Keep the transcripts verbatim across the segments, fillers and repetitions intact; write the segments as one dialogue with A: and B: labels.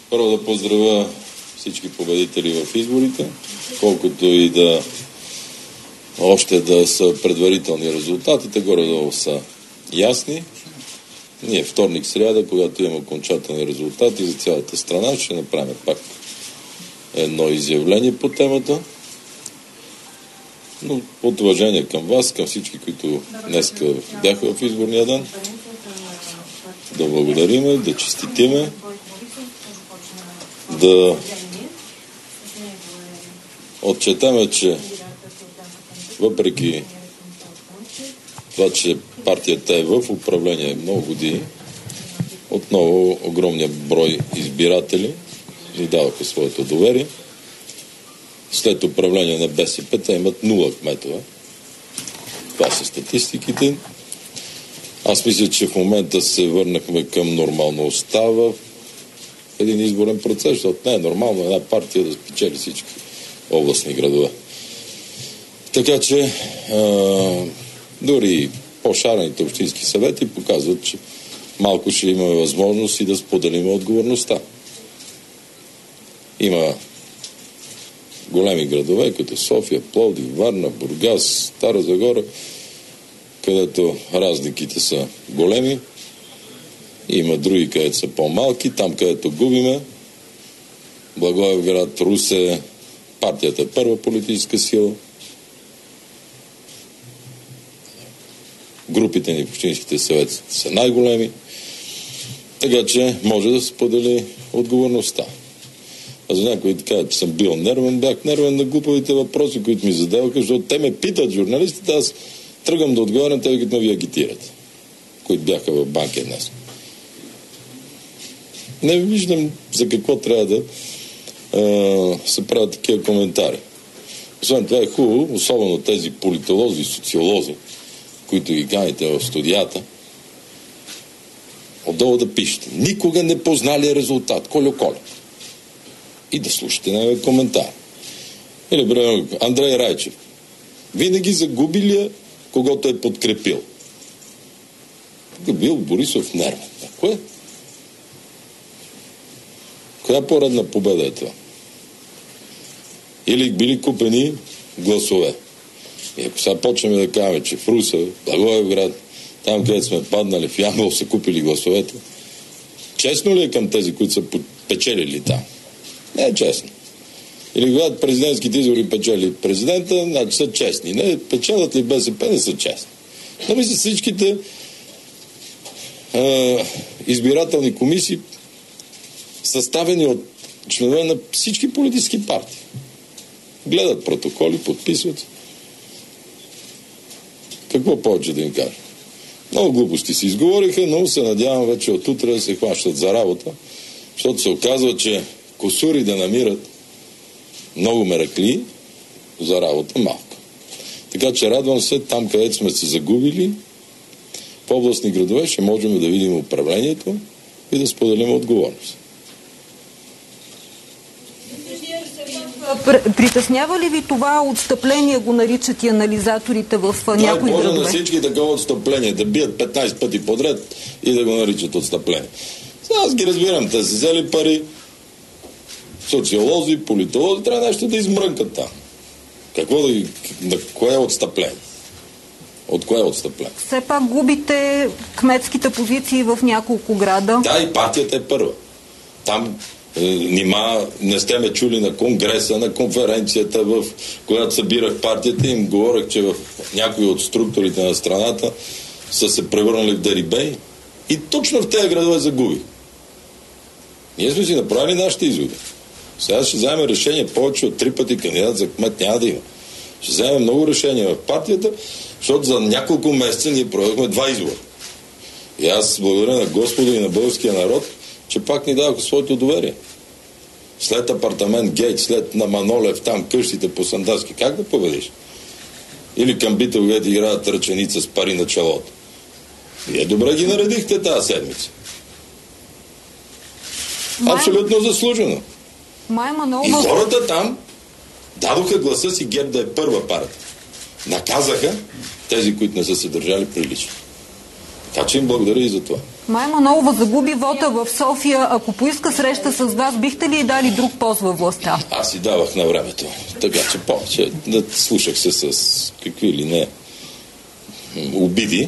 A: Първо да поздравя всички победители в изборите, колкото и да още да са предварителни резултатите, горе-долу са ясни. Ние вторник, сряда, когато имаме окончателни резултати за цялата страна, ще направим пак едно изявление по темата. Но от уважение към вас, към всички, които днес бяха в изборния ден, да благодариме, да честитиме, да отчетаме, че въпреки това, че партията е в управление много години, отново огромния брой избиратели ни даваха своето доверие. След управление на БСП те имат нула кметове. Това са статистиките. Аз мисля, че в момента се върнахме към нормалността в един изборен процес, защото не е нормално една партия да спечели всички областни градове. Така че а, дори по-шарените общински съвети показват, че малко ще имаме възможност и да споделим отговорността. Има големи градове, като София, Пловдив, Варна, Бургас, Стара Загора, където разликите са големи. Има други, където са по-малки. Там, където губиме, Благоевград, Русе, партията е първа политическа сила. Групите ни в общинските съвети са най-големи. Така че може да се сподели отговорността. А за някой така, че съм бил нервен, бях нервен на глупавите въпроси, които ми задаваха, защото те ме питат журналистите, аз тръгвам да отговарям, тъй като ме ви агитират, които бяха в банки днес. Не виждам за какво трябва да а, се правят такива коментари. Освен това е хубаво, особено тези политолози и социолози, които ги каните в студията, отдолу да пишете. Никога не познали резултат. Колю-колю. И да слушате на коментар. Или, примерно, Андрей Райчев. Винаги загубилия, когото е подкрепил. Тук бил Борисов нервен. А кое? Коя поредна победа е това? Или били купени гласове. И ако сега почнем да кажем, че в Русе, Благоевград, там където сме паднали, в Ямбол са купили гласовете, честно ли е към тези, които са печелили там? Не е честно. Или когато президентските избори печели президента, значи са честни. Не, печелят ли БСП, не са честни. Но мисля, всичките е, избирателни комисии, съставени от членове на всички политически партии. Гледат протоколи, подписват. Какво повече да им кажа? Много глупости си изговориха, но се надявам вече от утре да се хващат за работа, защото се оказва, че косури да намират много меракли, за работа малко. Така че радвам се, там където сме се загубили, в областни градове ще можем да видим управлението и да споделим отговорност.
B: Притеснява ли ви това отстъпление, го наричат и анализаторите в някои градове?
A: Може на всички такова отстъпление, да бият петнайсет пъти подред и да го наричат отстъпление. Аз ги разбирам, те са взели пари, социолози, политолози, трябва нещо да измрънкат там. Какво да ги... На кое е отстъпление? От кое е отстъпление?
B: Все пак губите кметските позиции в няколко града.
A: Да, и партията е първа. Там е, нима не сте ме чули на конгреса, на конференцията, в която събирах партията, им говорех, че в някои от структурите на страната са се превърнали в дерибей. И точно в тези градове загубих. Ние сме си направили нашите изводи. Сега ще вземем решение, повече от три пъти кандидат за кмет няма да има. Ще вземем много решения в партията, защото за няколко месеца ние проведохме два избора. И аз благодаря на Господа и на българския народ, че пак ни даваха своето доверие. След апартамент Гейт, след на Манолев, там къщите по Сандарски, как да победиш? Или към Битългет играят ръченица с пари на челото. Вие добре ги наредихте тази седмица. Май... Абсолютно заслужено.
B: Май Манолов...
A: И хората там дадоха гласа си ГЕРБ да е първа партия. Наказаха тези, които не са се държали прилично. Така че им благодаря и за това.
B: Мая Манолова загуби вота в София. Ако поиска среща с вас, бихте ли дали друг пост във властта?
A: Аз си давах на времето. Така че повече да слушах се с какви ли не обиди.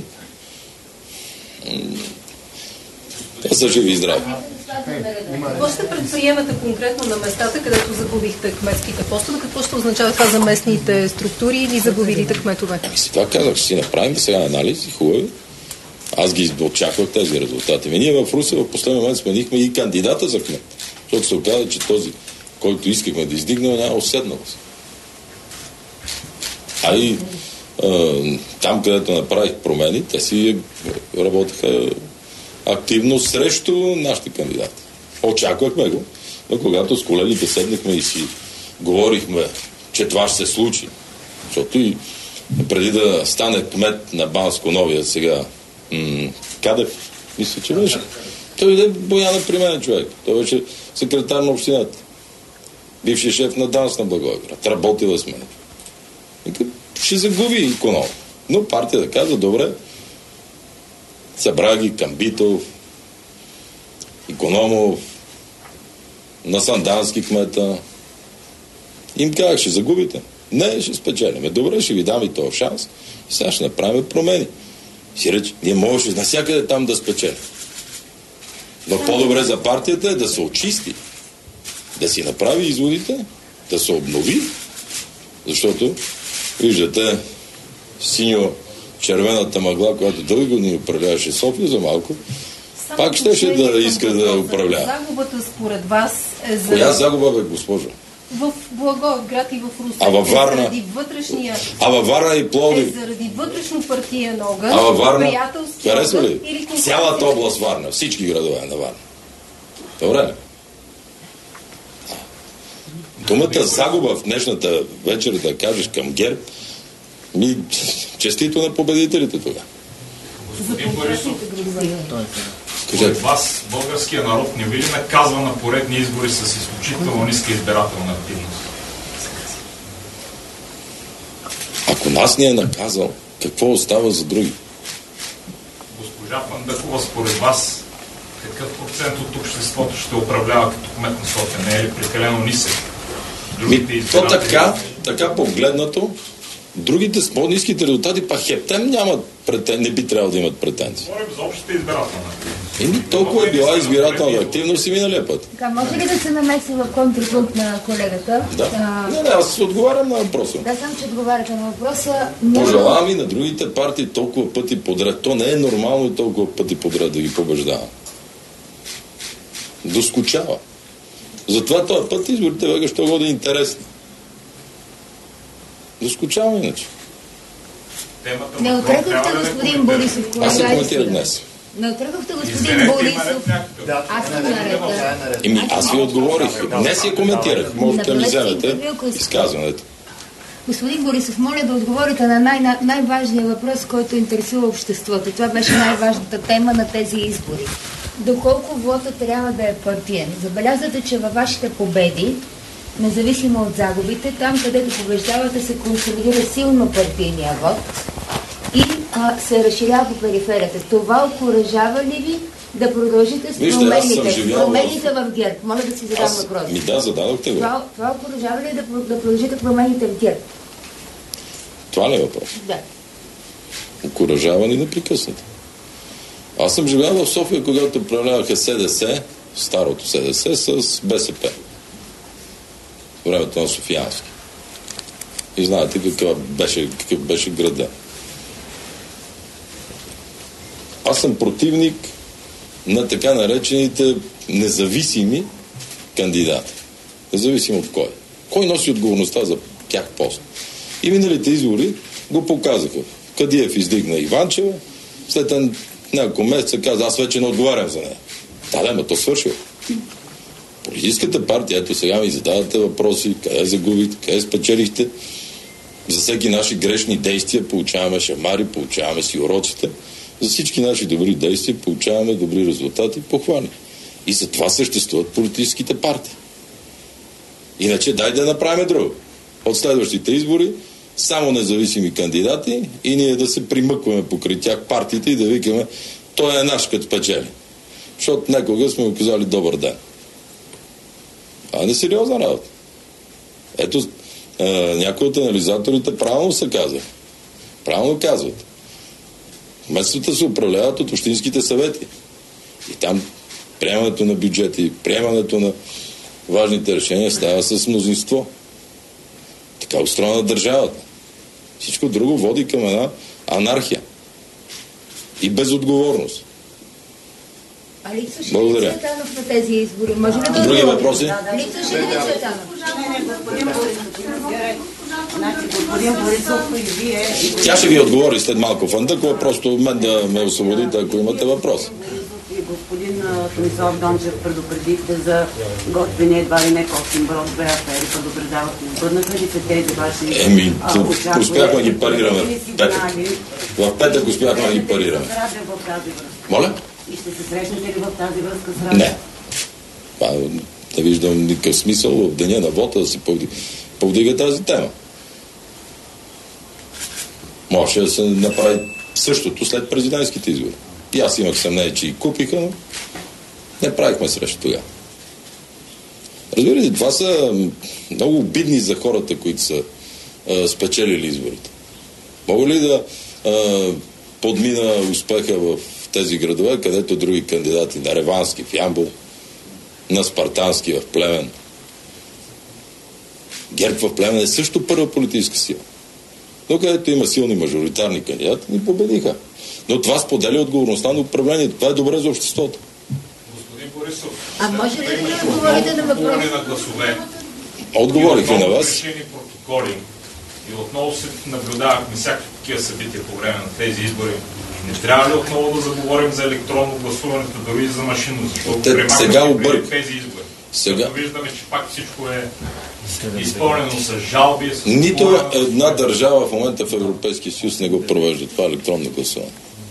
A: Те са живи и здрави.
C: Какво ще предприемате конкретно на местата, където загубихте кметските постове? Какво ще означава това за местните структури или загубилите кметове?
A: Ами си това казах, ще си направим сега анализ и хубави. Аз ги очаквах тези резултати. Ми ние в Русе в последния момент сменихме и кандидата за кмет. Защото се оказа, че този, който искахме да издигнем, няма уседналост. А и а, там, където направих промени, те си работеха активно срещу нашите кандидати. Очаквахме го, но когато с колегите седнахме и си говорихме, че това ще се случи, защото и преди да стане кмет на Банско Новия сега м- Кадев, мисля, че беше. Той иде Бояна при мен човек. Той беше секретар на общината. Бивши шеф на ДАНС на Благоевград. Работила с мен. Ще загуби иконом. Но партията каза, добре, събра ги Камбитов, Икономов, на Сандански кмета. Им казах, ще загубите. Не, ще спечелиме. Добре, ще ви дам и този шанс. И сега ще направим промени. Си реч, ние можеше навсякъде там да спечелим. Но по-добре за партията е да се очисти. Да си направи изводите, да се обнови. Защото, виждате, синьо-червената мъгла, която дълги години управляваше София за малко, само пак щеше да иска да управлява.
C: Загубата според вас е за...
A: Коя загуба, бе, госпожо?
C: В Благоевград и в Русе.
A: А във Варна?
C: Е заради вътрешния...
A: А във Варна и Пловдив?
C: Е заради вътрешно партиен огън.
A: А във Варна?
C: Приятелски
A: Харесва ли?
C: Или
A: цялата област Варна, всички градове на Варна. Добре ли? Думата загуба в днешната вечер да кажеш към ГЕРБ, ми честито на победителите тогава.
D: Господин Борисов, от вас българския народ не ви ли наказва на поредни избори с изключително ниска избирателна активност?
A: Ако нас не е наказал, какво остава за други?
D: Госпожа Пандакова, според вас, какъв процент от обществото ще управлява като кмет на София? Не е ли прекалено нисък?
A: Ми, то така, така погледнато, другите с по-ниските резултати, па хептем нямат претен... не би трябвало да имат претенции.
D: Говорим за общата избирателна активност.
A: Еми, толкова е била избирателна активност и миналия път.
E: Така, може ли да се намеси в контрапункт на колегата?
A: Да.
E: А...
A: Не, не, аз отговарям на въпроса.
E: Да, сам, че отговаряте на въпроса.
A: Пожелавам и на другите партии толкова пъти подред. То не е нормално и толкова пъти подред да ги побеждава. Доскучава. Затова този път изборите вега ще го да е интересни. Доскучава иначе.
E: Не отрекохте господин Борисов.
A: Аз се коментирах днес.
E: Не отрекохте господин Борисов. Аз съм наред.
A: Еми, аз ви отговорих. Днес я коментирах. Можете да ми вземете изказването.
E: Господин Борисов, моля да отговорите на най- най-важния въпрос, който интересува обществото. Това беше най-важната тема на тези избори. Доколко вота трябва да е партиен? Забелязвате, че във вашите победи, независимо от загубите, там където побеждавате се консолидира силно партийния вод и а, се разширява по периферията. Това окуражава ли ви да продължите с промените, промените в... в ГЕРБ? Моля да си задам
A: аз...
E: въпрос.
A: Ми да, зададохте го.
E: Това, това окуражава ли да, да продължите промените в ГЕРБ?
A: Това ли е въпрос?
E: Да.
A: Окуражава ни непрекъснато. Аз съм живял в София, когато управляваха СДС, старото СДС, с БСП. Времето на Софиянски. И знаете какъв беше, какъв беше града. Аз съм противник на така наречените независими кандидати. Независимо от кой. Кой носи отговорността за тях пост? И миналите избори го показаха. Кадиев издигна Иванчева, след няколко месеца каза, аз вече не отговарям за нея. Да, да, но то свършва. Политическата партия, ето сега ми задавате въпроси, къде загубихте, къде спечелихте. За всеки наши грешни действия получаваме шамари, получаваме си уроците. За всички наши добри действия получаваме добри резултати, похвали. И за това съществуват политическите партии. Иначе дай да направим друго. От следващите избори само независими кандидати и ние да се примъкваме покрай тях партиите и да викаме, той е наш като спечели. Защото някога сме му казали добър ден. Това е несериозна работа. Ето, е, някои от анализаторите правилно се казват. Правилно казват. Местата се управляват от общинските съвети. И там приемането на бюджети, приемането на важните решения става с мнозинство. Така устроена държавата. Всичко друго води към една анархия. И безотговорност.
E: А липсваше
A: ли
E: Цветанов на тези избори? Може ли да
A: Други въпроси?
E: Липсваше ли Цветанов?
F: Господин Борисов и вие...
A: Тя ще ви отговори след малко. Фандъкова, просто мен да ме освободите, ако имате въпрос.
F: И господин Томислав Дончев предупредихте за готвени едва ли не косим брод, две афери, предупредавахте. Върнаха ли се тези ваши...
A: Еми, успяхме да ги парираме в петък. В петък успяхме да ги парираме. Моля?
F: И ще се срещнете ли в тази връзка с Радев?
A: Не. Това, не виждам никакъв смисъл в деня на вота да се повдига, повдига тази тема. Може да се направи същото след президентските избори. И аз имах съмнение, че и купиха, но не правихме срещу тогава. Разбирате, това са много обидни за хората, които са а, спечелили изборите. Мога ли да а, подмина успеха в тези градове, където други кандидати, на Ревански в Ямбол, на Спартански в Плевен. ГЕРБ в Плевен е също първа политическа сила. Но където има силни мажоритарни кандидати, ни победиха. Но това споделя отговорността на управлението. Това е добре за обществото.
D: Господин Борисов,
E: а може ли да отговорите на въпроса?
D: на гласове.
A: Отговориха на вас.
D: Решени протоколи и отново се наблюдавахме всякакви такива събития по време на тези избори. Не трябва ли отново да заговорим за електронно гласуването, дори и за машинно, защото
A: Те, сега обърк.
D: тези избори.
A: Сега.
D: Като виждаме, че пак всичко е изпълнено с жалби. С
A: Нито една държава в момента в Европейския съюз не го провежда това електронно гласуване.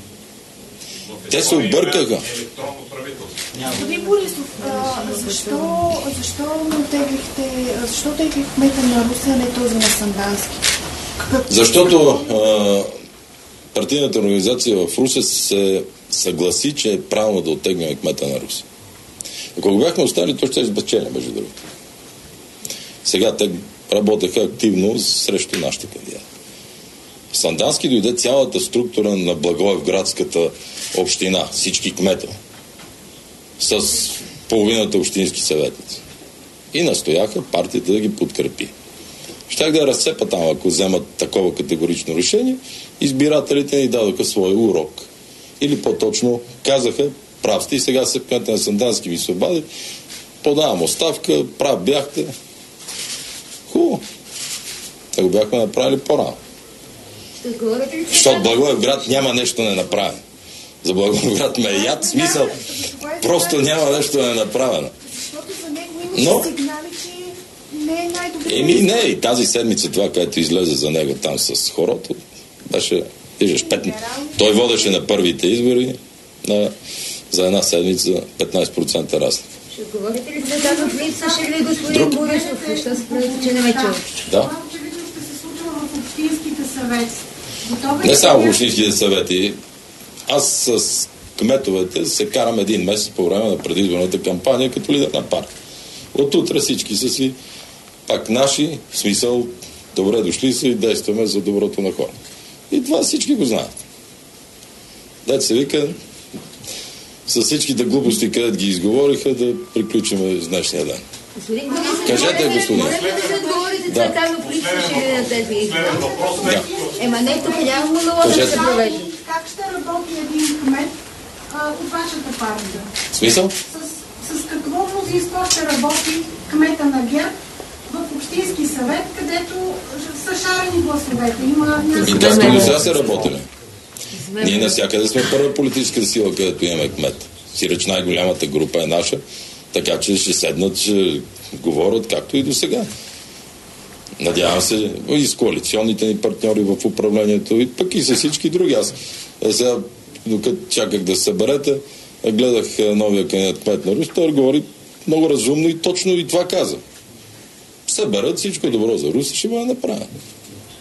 A: Те се объркаха.
D: Електронно правителство.
G: Господин Борисов, а, защо, защо оттеглихте, защо оттеглих кмета на Русе, а не този на Сандански?
A: Защото а, партийната организация в Русе се съгласи, че е правилно да оттегнем кмета на Русе. Ако го бяхме оставили, то ще е избачели, между другото. Сега те работеха активно срещу нашите кандидати. В Сандански дойде цялата структура на Благоевградската община, всички кметове, с половината общински съветници. И настояха партията да ги подкрепи. Щях да я разцепа там, ако вземат такова категорично решение. Избирателите ни дадоха своя урок. Или по-точно казаха, прав сте и сега се кмета на Сандански ми се обади, подавам оставка, прав бяхте. Хубаво. Те го бяхме направили по-рано. Защото Благоевград няма нещо не направено. За Благоевград ме е яд, смисъл. Просто няма нещо не направено.
G: Защото за него имаше сигнали, че не е най-добре.
A: Еми не, и тази седмица това, което излезе за него там с хорото, беше, виждаш, пет... той водеше на първите избори на... за една седмица петнайсет процента разлика.
E: Ще отговорите ли Цветанов, липсваше ли господин Борисов? Защо се правите, че не ме чува?
A: Да. Не само в общинските съвети. Аз с кметовете се карам един месец по време на предизборната кампания като лидер на партия. От утре всички са си пак наши, в смисъл добре дошли са и действаме за доброто на хората. И това всички го знаят. Дайте се вика, с всичките глупости, където ги изговориха, да приключим с днешния ден.
E: Господин Борисов,
A: кажете, господин.
E: Моля ли да се отговорите Цветанов, липсваше ли на тези избори? Ема не, тук няма монолога да се провежда.
G: Как ще работи един кмет а, от вашата партия?
A: Смисъл?
G: С, с какво мнозинство ще работи кмета на ГЕРБ в Общински съвет, където са шарени гласовете? Има
A: И както и до сега са работили. Ние навсякъде сме първа политическа сила, където имаме кмет. Сиреч най-голямата група е наша, така че ще седнат, ще говорят както и до сега. Надявам се и с коалиционните ни партньори в управлението, и пък и с всички други. Аз сега, докато чаках да се съберете, гледах новия кандидат кмет на Русе, той говори много разумно и точно и това каза. Съберат всичко добро за Русе, ще бъде направено.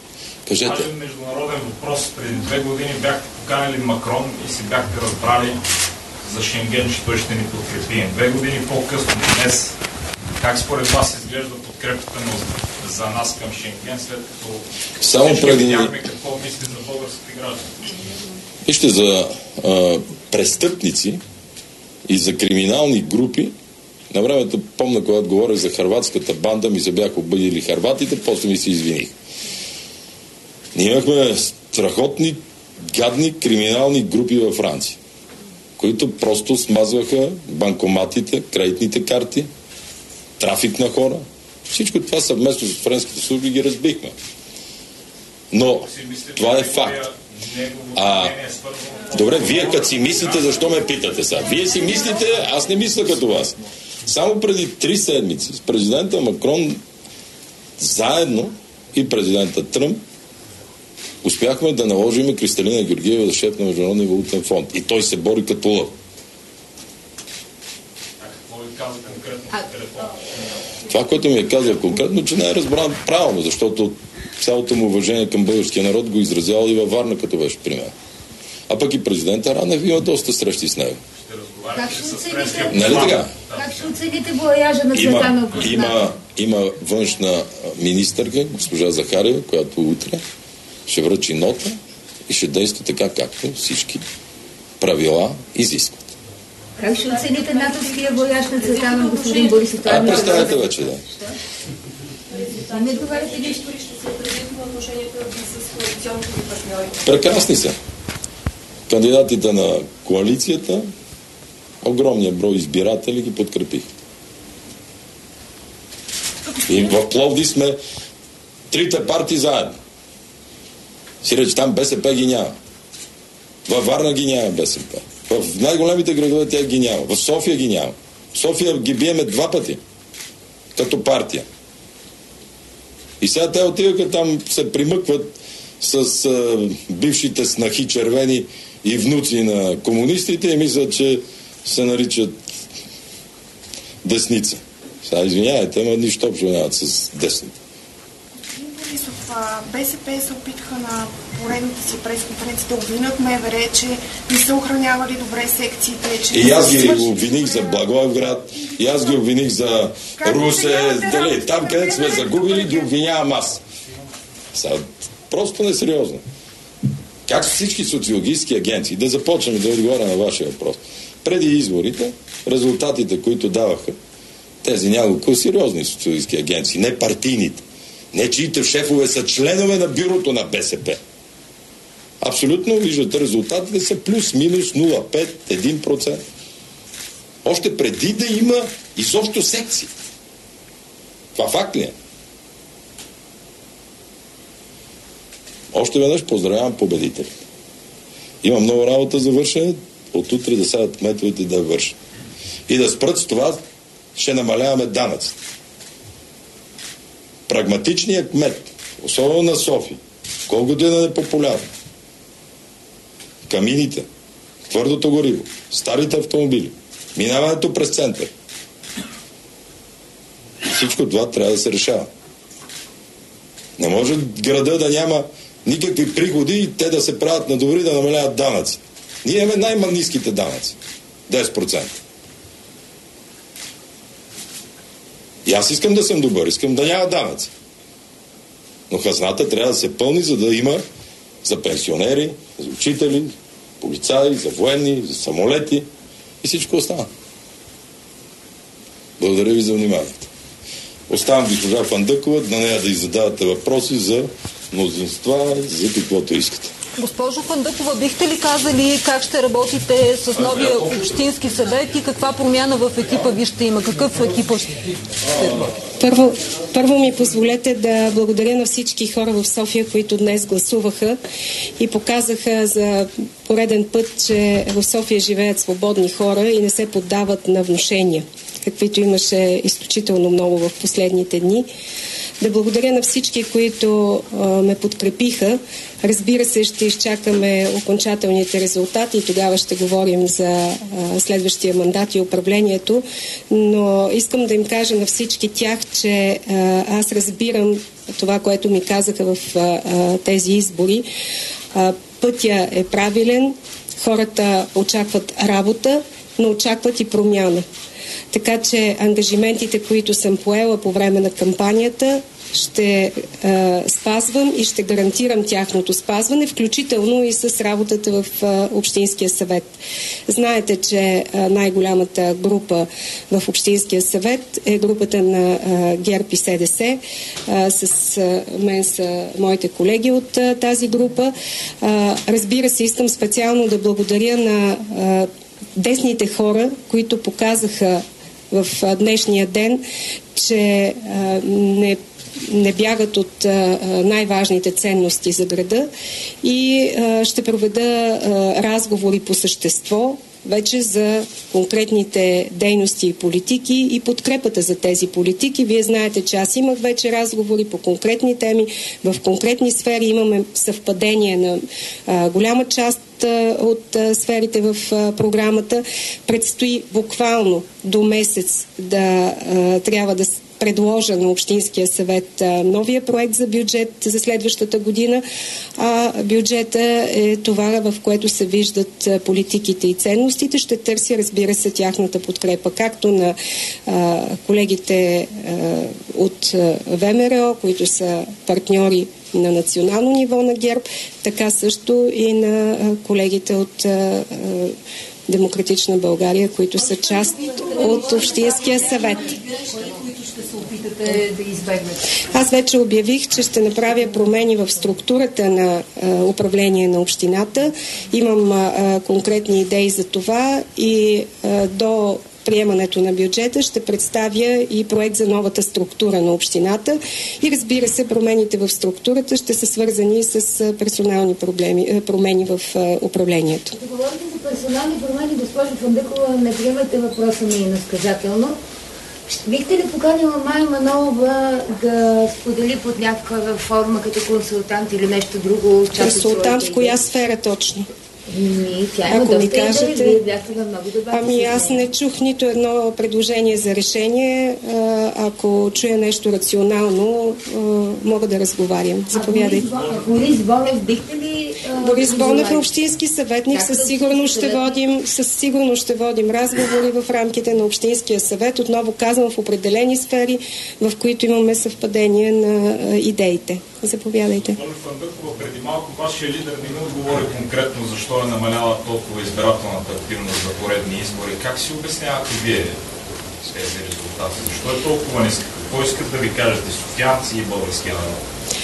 A: Кажете.
D: Важен международен въпрос. Преди две години бяхте поканили Макрон и си бяхте разбрали за Шенген, че той ще ни подкрепи. Две години по-късно днес, как според вас изглежда подкрепата му за нас към Шенген, след като
A: Само преди...
D: видяхме какво мисли за българските граждани?
A: Вижте, за а, престъпници и за криминални групи, на времето помня, когато говорех за хърватската банда, ми се бяха обидили хърватите, после ми се извиних. Ние имахме страхотни, гадни криминални групи във Франция, които просто смазваха банкоматите, кредитните карти, трафик на хора. Всичко това съвместно с френските служби ги разбихме. Но това е факт. А, добре, вие като си мислите, защо ме питате сега? Вие си мислите, аз не мисля като вас. Само преди три седмици с президента Макрон заедно и президента Тръмп успяхме да наложим Кристалина Георгиева за шеф на Международния валутен фонд. И той се бори като лъв. Това, което ми е казал конкретно, че не е разбран правилно, защото цялото му уважение към българския народ го изразява и във Варна, като беше при мен. А пък и президента Ранев има доста срещи с него.
E: Как ще оцените,
A: нали така?
E: как ще оцените бояжа на Цветана Окоснатова?
A: Има, има външна министърка, госпожа Захариева, която утре ще връчи нота и ще действа така, както всички правила изискват.
E: Как ще оцените натовския бояж на Цветана, господин Борисов?
A: А, представете вече, да.
E: Не отговаряте нищо.
A: Прекрасни са. Кандидатите на коалицията, огромния брой избиратели ги подкрепих. И в Пловдив сме трите партии заедно. Си рече, там БСП ги няма. Във Варна ги няма БСП. В най-големите градове тя ги няма. В София ги няма. В София ги биеме два пъти. Като партия. И сега те отиваха там, се примъкват с а, бившите снахи червени и внуци на комунистите и мислят, че се наричат десница. Сега извиняйте, ама нищо общо нямат с десните.
H: Борисов, БСП се опитаха на поредната си пресконференция да обвинят МВР, че не са охранявали добре секциите. Че
A: и аз ги обвиних за Благоевград, и аз ги обвиних за Русе, дали, там където сме загубили, ги обвинявам аз. Сега, просто несериозно. Как всички социологически агенции, да започнем да отговоря на вашия въпрос, преди изборите, резултатите, които даваха тези няколко сериозни социологически агенции, не партийните, не чиите шефове са членове на бюрото на БСП. Абсолютно, виждате, резултатите са плюс-минус нула цяло пет до един процент. Още преди да има изобщо секции. Това факт ли е? Още веднъж поздравявам победителите. Има много работа за вършене, от утре да седят кметовете да вършат. И да спрат с това, ще намаляваме данъците. Прагматичният кмет, особено на София, колкото е да е популярно, камините, твърдото гориво, старите автомобили, минаването през център. Всичко това трябва да се решава. Не може града да няма никакви приходи и те да се правят на добри, да намаляват данъци. Ние имаме най-ниските данъци. десет процента. И аз искам да съм добър, искам да няма данъци. Но хазната трябва да се пълни, за да има за пенсионери, за учители, полицаи, за военни, за самолети и всичко остана. Благодаря ви за вниманието. Оставам госпожа Фандъкова, на нея да й задавате въпроси за мнозинства, за каквото искате.
B: Госпожо Фандъкова, бихте ли казали как ще работите с новия общински съвет и каква промяна в екипа ви ще има? Какъв екип ще има?
I: Първо, първо ми позволете да благодаря на всички хора в София, които днес гласуваха и показаха за пореден път, че в София живеят свободни хора и не се поддават на внушения, каквито имаше изключително много в последните дни. Да благодаря на всички, които а, ме подкрепиха. Разбира се, ще изчакаме окончателните резултати и тогава ще говорим за а, следващия мандат и управлението, но искам да им кажа на всички тях, че а, аз разбирам това, което ми казаха в а, а, тези избори. А, пътя е правилен, хората очакват работа, но очакват и промяна. Така че ангажиментите, които съм поела по време на кампанията, ще а, спазвам и ще гарантирам тяхното спазване, включително и с работата в а, Общинския съвет. Знаете, че а, най-голямата група в Общинския съвет е групата на а, ГЕРБ и СДС. А, с а, мен са моите колеги от а, тази група. А, разбира се, искам специално да благодаря на а, десните хора, които показаха в а, днешния ден, че а, не не бягат от а, най-важните ценности за града и а, ще проведа а, разговори по същество вече за конкретните дейности и политики и подкрепата за тези политики. Вие знаете, че аз имах вече разговори по конкретни теми, в конкретни сфери имаме съвпадение на а, голяма част а, от а, сферите в а, програмата. Предстои буквално до месец да а, трябва да предложа на Общинския съвет а, новия проект за бюджет за следващата година, а бюджета е това, в което се виждат а, политиките и ценностите. Ще търся, разбира се, тяхната подкрепа, както на а, колегите а, от а, ВМРО, които са партньори на национално ниво на ГЕРБ, така също и на а, колегите от а, Демократична България, които са част от Общинския съвет.
C: Ще се опитате да избегнете?
I: Аз вече обявих, че ще направя промени в структурата на а, управление на общината. Имам а, конкретни идеи за това и а, до приемането на бюджета ще представя и проект за новата структура на общината и разбира се, промените в структурата ще са свързани с персонални проблеми, промени в управлението.
E: Като говорите за персонални промени, госпожо Фандъкова, не приемайте въпроса ми насказателно. Бихте ли поканила Мая Манолова да сподели под някаква форма като консултант или нещо друго?
I: Консултант в коя сфера точно?
E: Ми, тя има
I: Ако ми
E: доста
I: кажете,
E: идеи, вие бяхте на много дебати.
I: Ами аз не чух нито едно предложение за решение. Ако чуя нещо рационално, мога да разговарям. Заповядайте.
E: Борис Бонев, бихте ли...
I: Борис Бонев е общински съветник. Със сигурност ще водим, със сигурност ще водим разговори в рамките на Общинския съвет. Отново казвам, в определени сфери, в които имаме съвпадение на идеите. Заповядайте.
D: Преди малко вашия лидер не ми отговори конкретно защо е намаляла толкова избирателната активност за поредни избори. Как си обяснявате вие тези резултати? Защо е толкова ниска? Какво искат да ви кажете софиянци и българския народ?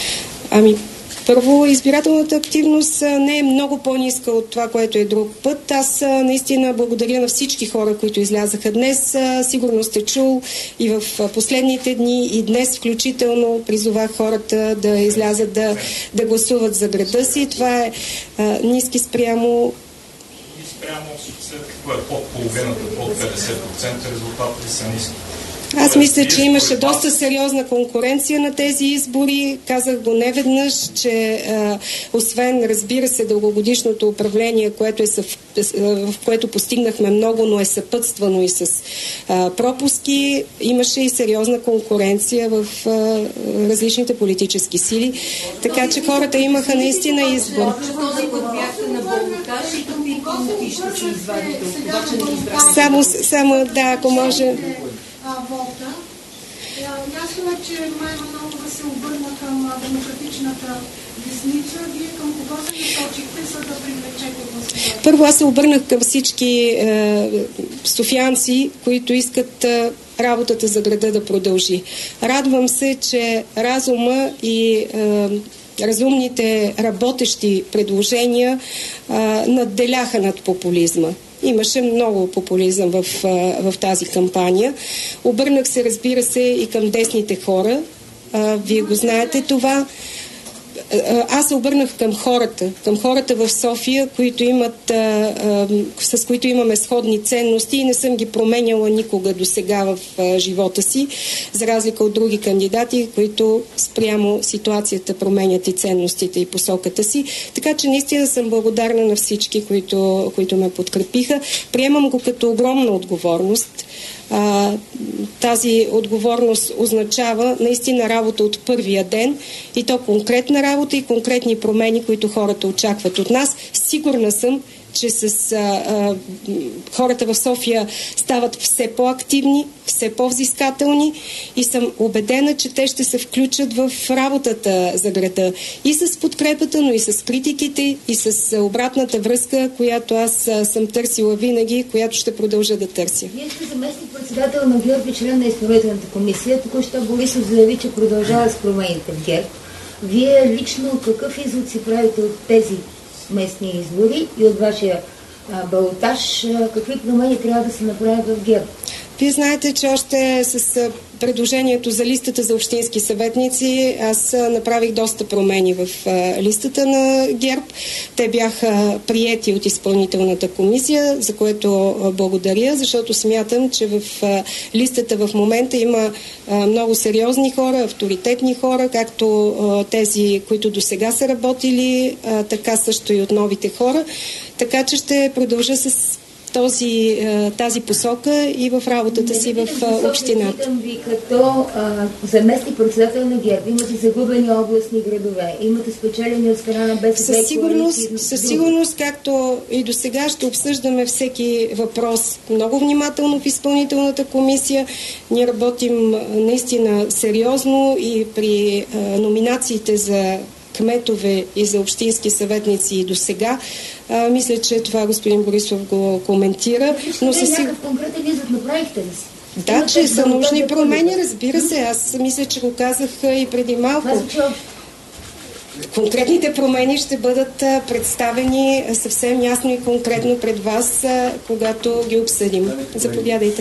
I: Ами, първо, избирателната активност не е много по-ниска от това, което е друг път. Аз наистина благодаря на всички хора, които излязаха днес. Сигурно сте чул и в последните дни, и днес включително призовах хората да излязат да, да гласуват за града си. Това е а, ниски спрямо...
D: И спрямо след какво е под половината, под петдесет процента резултатите са ниски.
I: Аз мисля, че имаше доста сериозна конкуренция на тези избори. Казах го неведнъж, че а, освен, разбира се, дългогодишното управление, което е съв, в което постигнахме много, но е съпътствано и с а, пропуски, имаше и сериозна конкуренция в а, различните политически сили. Така че хората имаха наистина избор. Само, само да, ако може...
G: Волта. Ясно е, че Мая Манолова се обърна към демократичната десница. Вие към кого се насочихте, за да привлечете гласовете?
I: Първо аз се обърнах към всички е, софиянци, които искат е, работата за града да продължи. Радвам се, че разума и е, разумните работещи предложения е, надделяха над популизма. Имаше много популизъм в, в тази кампания. Обърнах се, разбира се, и към десните хора. Вие го знаете това. аз се обърнах към хората, към хората в София, които имат, а, а, с които имаме сходни ценности и не съм ги променяла никога до сега в а, живота си, за разлика от други кандидати, които спрямо ситуацията променят и ценностите и посоката си. Така че наистина съм благодарна на всички, които, които ме подкрепиха. Приемам го като огромна отговорност. А, тази отговорност означава наистина работа от първия ден и то конкретна работа и конкретни промени, които хората очакват от нас. Сигурна съм, че с а, а, хората в София стават все по-активни, все по-взискателни и съм убедена, че те ще се включат в работата за града. И с подкрепата, но и с критиките, и с обратната връзка, която аз а, съм търсила винаги, която ще продължа да търся.
E: Вие сте заместник председател на ГЕРБ и член на изпълнителната комисия. Току-що Борисов заяви, че продължава с промените в ГЕРБ. Вие лично какъв извод си правите от тези местни избори и от вашия а, балотаж, а, какви промени трябва да се направят в ГЕРБ?
I: Вие знаете, че още с предложението за листата за общински съветници аз направих доста промени в листата на ГЕРБ. Те бяха приети от изпълнителната комисия, за което благодаря, защото смятам, че в листата в момента има много сериозни хора, авторитетни хора, както тези, които до сега са работили, така също и от новите хора. Така че ще продължа с Този, тази посока и в работата си в общината.
E: Питам ви като заместник председател на ГЕРБ. Имате загубени областни градове, имате спечелени от страна на БСП.
I: Със сигурност, със сигурност, както и до сега, ще обсъждаме всеки въпрос много внимателно в изпълнителната комисия. Ние работим наистина сериозно и при а, номинациите за кметове и за общински съветници и до сега. А, мисля, че това господин Борисов го коментира.
E: Но със някакъв конкретен извод направихте ли си?
I: Да, че са нужни промени, разбира се. Аз мисля, че го казах и преди малко. Конкретните промени ще бъдат представени съвсем ясно и конкретно пред вас, когато ги обсъдим. Заповядайте.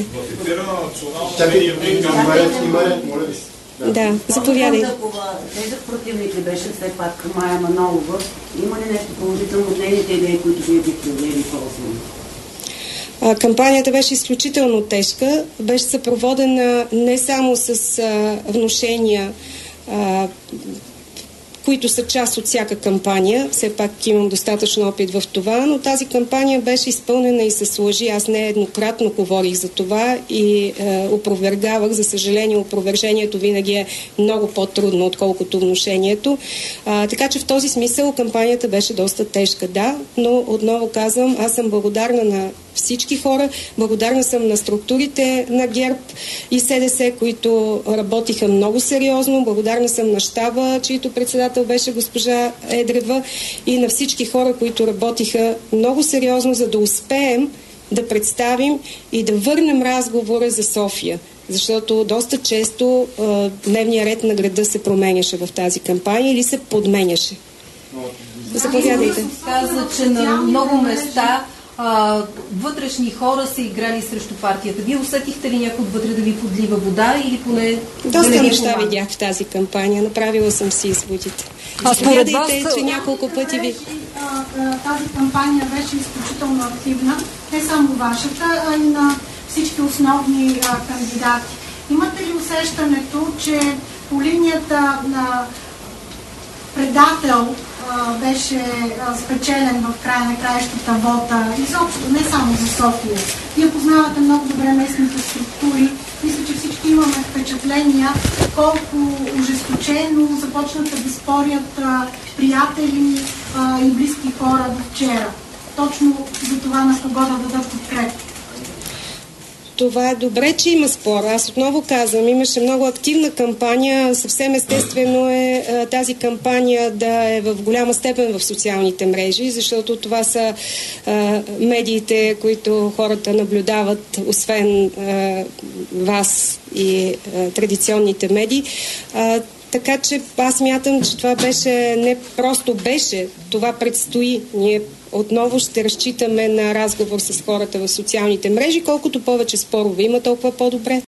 I: Да, заповядайте.
F: Тежък противник ли беше все пак Мая Манолова? Има ли нещо положително от нейните идеи, които вие бихте взели по-основно?
I: Кампанията беше изключително тежка. Беше съпроводена не само с а, внушения, а, които са част от всяка кампания. Все пак имам достатъчно опит в това, но тази кампания беше изпълнена и с лъжи. Аз нееднократно говорих за това и е, опровергавах. За съжаление, опровержението винаги е много по-трудно, отколкото внушението. А, така че в този смисъл кампанията беше доста тежка, да, но отново казвам, аз съм благодарна на всички хора. Благодарна съм на структурите на ГЕРБ и СДС, които работиха много сериозно. Благодарна съм на щаба, чийто председател беше госпожа Едрева, и на всички хора, които работиха много сериозно, за да успеем да представим и да върнем разговора за София. Защото доста често а, дневния ред на града се променяше в тази кампания или се подменяше. Заповядайте.
C: Каза, че на много места А, вътрешни хора са играли срещу партията. Вие усетихте ли някой отвътре да ви подлива вода или поне...
I: Доста неща видях в тази кампания. Направила съм си изводите. А според вас... че няколко пъти ви...
G: Тази кампания беше изключително активна. Не само вашата, а и на всички основни а, кандидати. Имате ли усещането, че по линията на предател беше спечелен в края на краищата вота, изобщо, не само за София. Вие познавате много добре местните структури. Мисля, че всички имаме впечатления колко ожесточено започнаха да спорят а, приятели а, и близки хора до вчера. Точно за това на кого да дадат подкрепа.
I: Това е добре, че има спор. Аз отново казвам, имаше много активна кампания. Съвсем естествено е тази кампания да е в голяма степен в социалните мрежи, защото това са а, медиите, които хората наблюдават, освен а, вас и а, традиционните медии. А, Така че аз мятам, че това беше, не просто беше, това предстои. Ние отново ще разчитаме на разговор с хората в социалните мрежи. Колкото повече спорове има, толкова по-добре.